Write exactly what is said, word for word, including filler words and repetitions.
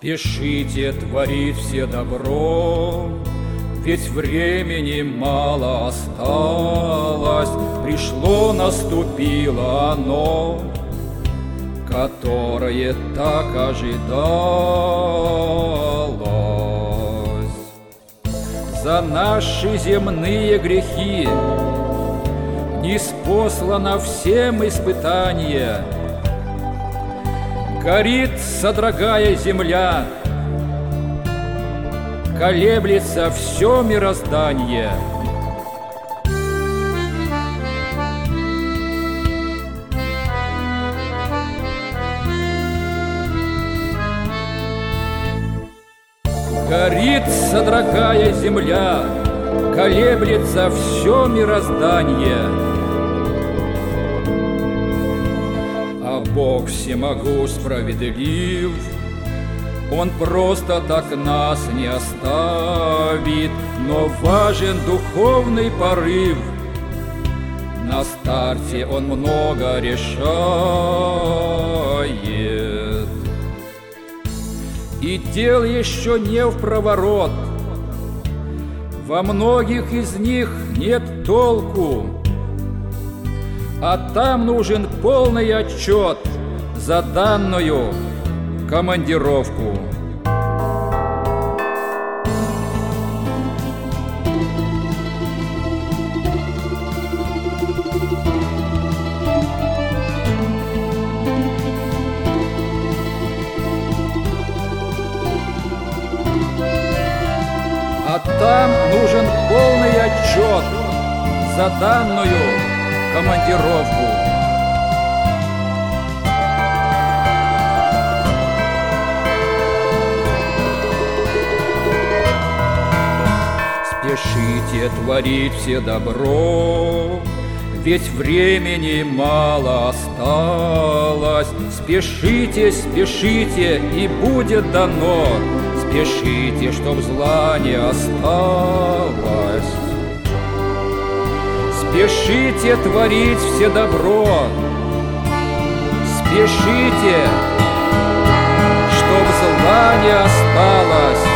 Спешите творить все добро, ведь времени мало осталось. Пришло, наступило оно, которое так ожидалось. За наши земные грехи ниспослано всем испытание. Горит, содрогая земля, колеблется все мироздание. Горит, содрогая земля, колеблется все мироздание. А Бог всемогущ, справедлив, Он просто так нас не оставит, но важен духовный порыв. На старте Он много решает, и дел еще не впроворот. Во многих из них нет толку, а там нужен полный отчет за данную командировку. А там нужен полный отчет за данную командировку. Спешите творить все добро, ведь времени мало осталось. Спешите, спешите, и будет дано. Спешите, чтоб зла не осталось. Спешите творить все добро, спешите, чтоб зла не осталось.